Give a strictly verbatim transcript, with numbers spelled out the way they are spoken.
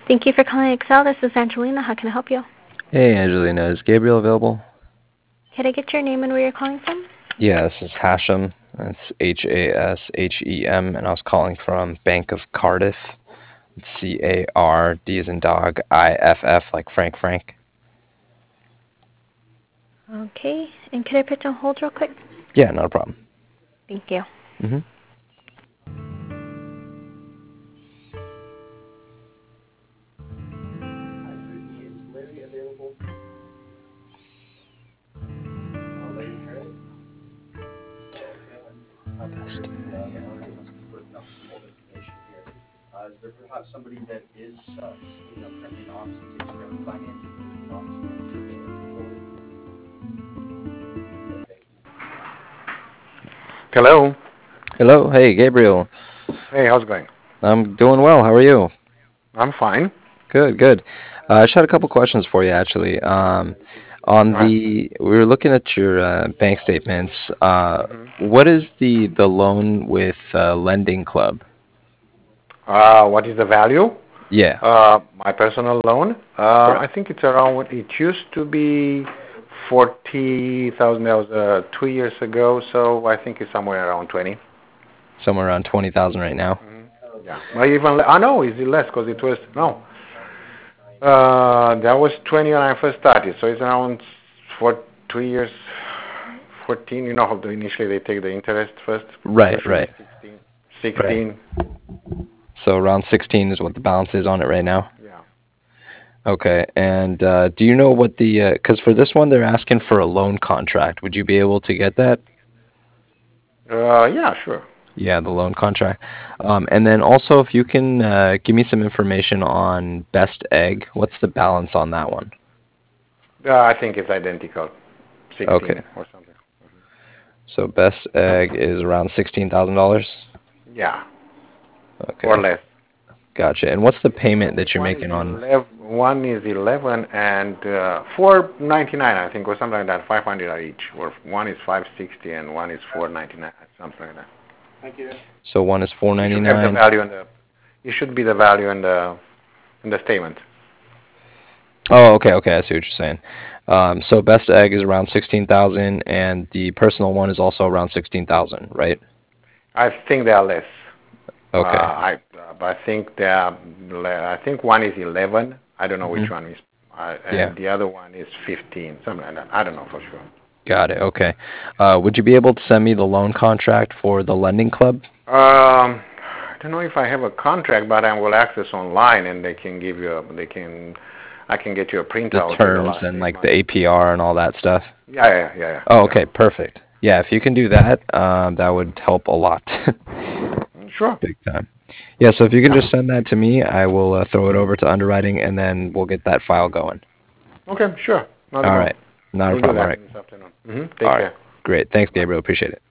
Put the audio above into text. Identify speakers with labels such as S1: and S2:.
S1: Thank you for calling Excel. This is Angelina. How can I help you?
S2: Hey, Angelina, is Gabriel available?
S1: Could I get your name and where you're calling from?
S2: Yeah, this is Hashem. That's H A S H E M, and I was calling from Bank of Cardiff. It's C A R D as in dog, I F F like Frank Frank.
S1: Okay. And could I put you on hold real quick?
S2: Yeah, not a problem.
S1: Thank you.
S2: Mm-hmm. Best.
S3: Is there perhaps somebody that is, uh, you know, currently in office that takes care of the finance in office?
S4: Hello.
S2: Hello, hey, Gabriel.
S4: Hey, how's it going?
S2: I'm doing well. How are you?
S4: I'm fine.
S2: Good, good. Uh, I just had a couple questions for you, actually. Um, on
S4: All right.
S2: the, we were looking at your uh, bank statements. Uh,
S4: Mm-hmm.
S2: what is the the loan with uh, Lending Club?
S4: Uh, what is the value?
S2: Yeah.
S4: Uh, my personal loan. Uh, I think it's around. It used to be forty thousand. That was uh, two years ago. So I think it's somewhere around twenty.
S2: Somewhere around twenty thousand right now.
S4: Mm-hmm. Yeah. Or even. I know. Is it less? Because it was no. Uh, that was twenty when I first started. So it's around for two years. Fourteen. You know how the, initially they take the interest first.
S2: Right,
S4: Usually
S2: right,
S4: sixteen.
S2: right.
S4: Sixteen.
S2: So around sixteen is what the balance is on it right now.
S4: Yeah.
S2: Okay. And uh, do you know what the, because for this one, they're asking for a loan contract. Would you be able to get that?
S4: Uh, yeah, sure.
S2: Yeah, the loan contract. Um, and then also, if you can uh, give me some information on Best Egg, what's the balance on that one?
S4: Uh, I think it's identical,
S2: Okay.
S4: sixteen or something.
S2: So Best Egg is around sixteen thousand dollars.
S4: Yeah, or
S2: Okay.
S4: less.
S2: Gotcha. And what's the
S4: One
S2: payment
S4: is
S2: that you're
S4: one is
S2: making on?
S4: eleven. One is eleven and uh, four ninety nine. I think, or something like that. Five hundred are each. Or one is five sixty and one is four ninety nine. Something like that.
S3: Thank you.
S2: So one is
S4: You should have the
S2: four ninety-nine.
S4: value in the. You should be the value in the in the statement.
S2: Oh, okay, okay. I see what you're saying. Um, so Best Egg is around sixteen thousand, and the personal one is also around sixteen thousand, right?
S4: I think they are less. Uh,
S2: Okay.
S4: I uh, but I think they are. le- I think one is eleven. I don't know
S2: Hmm.
S4: which one is. Uh,
S2: Yeah,
S4: and the other one is fifteen. Something like that. I don't know for sure.
S2: got it. Okay. Uh, would you be able to send me the loan contract for the lending club?
S4: Um, I don't know if I have a contract, but I will access online, and they can give you. A, they can. I can get you a
S2: The
S4: printout with the
S2: terms
S4: last
S2: and
S4: eight
S2: like the
S4: months.
S2: A P R and all that stuff?
S4: Yeah, yeah, yeah, yeah,
S2: Oh,
S4: yeah.
S2: okay, perfect. Yeah, if you can do that, um, that would help a lot.
S4: Mm, sure.
S2: Big time. Yeah, so if you can
S4: Yeah.
S2: just send that to me, I will uh, throw it over to underwriting and then we'll get that file going.
S4: Okay, sure. Not a
S2: All
S4: problem.
S2: right. Not a
S4: We'll do
S2: problem. All
S4: that
S2: right.
S4: this afternoon. hmm
S2: All
S4: Take
S2: right.
S4: care.
S2: Great. Thanks,
S4: Bye.
S2: Gabriel. Appreciate it.